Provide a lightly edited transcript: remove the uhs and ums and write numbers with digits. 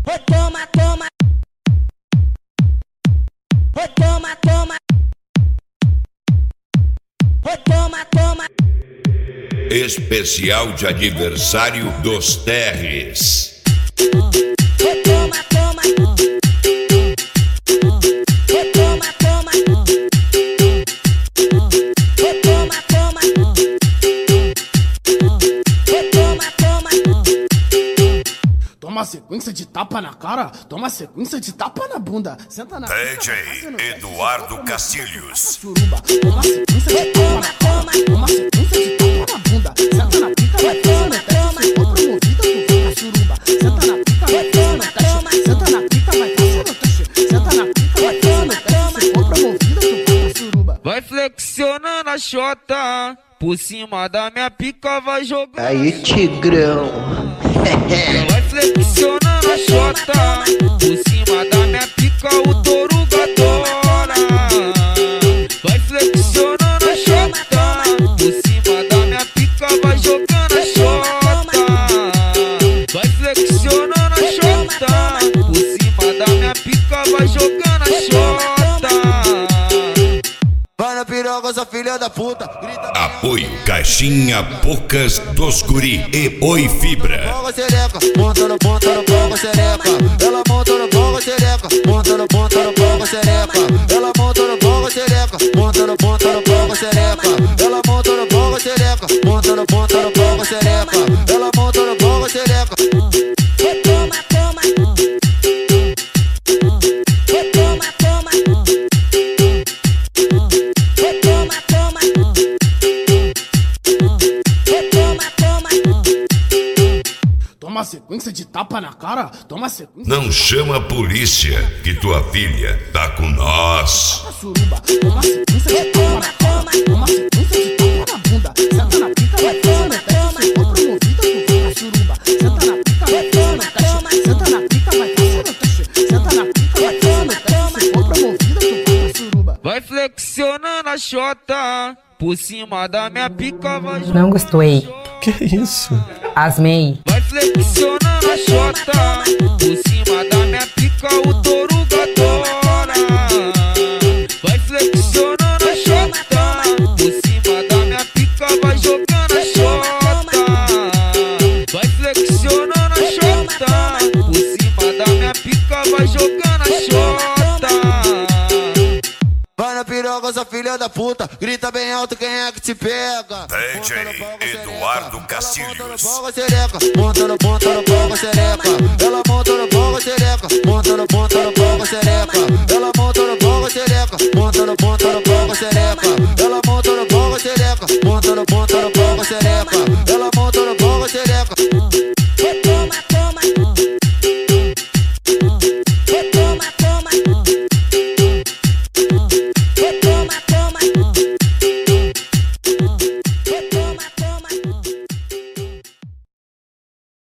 Oi, toma, toma. Oi, toma, toma. Oi, toma, toma. Especial de aniversário dos Terres. Oi, toma, toma. Oi, toma, toma. Oi, toma, toma. Oi, toma, toma. Toma sequência de tapa na cara, toma sequência de tapa na bunda. Senta na DJ Eduardo Castilhos. suruba. Toma sequência de tapa na cara, toma sequência de tapa na bunda. Senta na pica, vai fazer no teste. Se for promovida, tu vai pra suruba. Senta na pica, vai fazer no teste. Senta na pica, vai fazer no teste. Senta na pica, vai fazer no teste. Se for promovida, tu vai pra suruba. Vai flexionando a xota, por cima da minha pica vai jogando. Aí, Tigrão. Vai flexionando a xota, por cima da minha pica o toruga adora. Vai flexionando a xota, por cima da minha pica vai jogando a xota. Vai flexionando a xota, por cima da minha pica vai jogando a xota. Vai na piroga, sua filha da puta. Grita. Apoio Caixinha Bocas dos Guri e Oi Fibra. Boga xereca, monta no boga xereca. Ela monta no boga xereca, monta no boga xereca. Ela monta no boga xereca, monta no boga xereca. Ela monta no boga xereca, monta no boga xereca. Ela monta no boga xereca. Oi, toma, toma. Oi, toma, toma. Oi, toma, toma. Oi, toma, toma. Toma sequência de tapa na cara, toma sequência Não chama a polícia, que tua filha tá com nós. de suruba. Toma sequência de tapa na cara, toma sequência de tapa na bunda. Senta na pica, vai fazer no teste. Se for promovida, tu vai pra suruba. Senta na pica, vai fazer no teste. Senta na pica, vai fazer no teste. Senta na pica, vai fazer no teste. Se for promovida, tu vai pra suruba. Vai flexionando a xota, por cima da minha pica vai jogando. Não gostei. Que isso? Asmei. Vai flexionando a xota, por cima da minha pica o toruga adora. Vai flexionando a xota, por cima da minha pica vai jogando a xota. Vai flexionando a xota, por cima da minha pica vai jogando a xota. Vai na piroga, sua filha da puta. Grita bem alto, quem é que te pega? DJ Eduardo Castilhos. Boga xereca, monta no boga xereca. Ela monta no boga xereca, monta no boga xereca. Ela monta no boga xereca, monta no boga xereca.